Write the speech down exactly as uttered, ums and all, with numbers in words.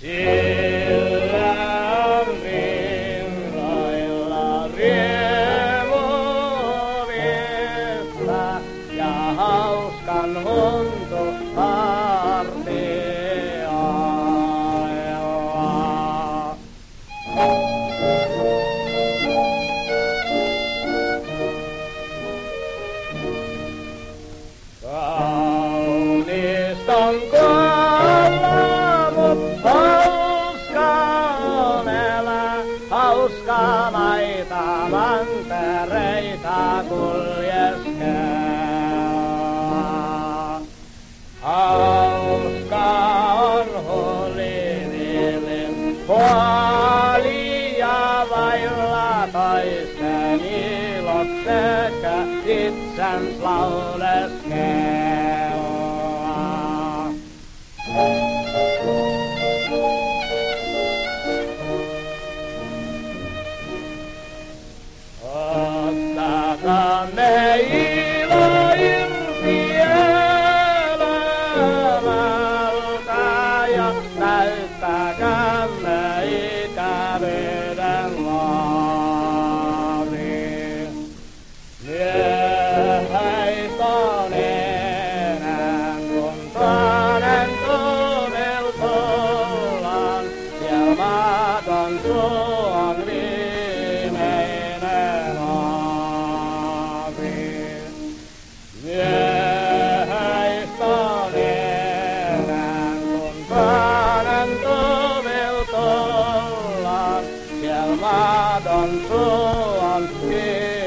Sillä on rinnoilla riemuvirta ja hauskan huntu hartiailla. Kaunista on kuolla, mut hauska on elää, hauska maita mantereita kuljeskella. Hauska on hulivilin puoli ja vailla toisten ilot sekä itsens lauleskella. Ottakaa ilo irti elämältä ja näyttäkäämme ikävyyden laari. Myöhäistä on enää, kun toinen tunnel tullaan, siellä maaton suu on viimeinen aavi. Myöhäistä on enää, kun toinen tunnel tullaan, siellä maaton suu on viimeinen aavi.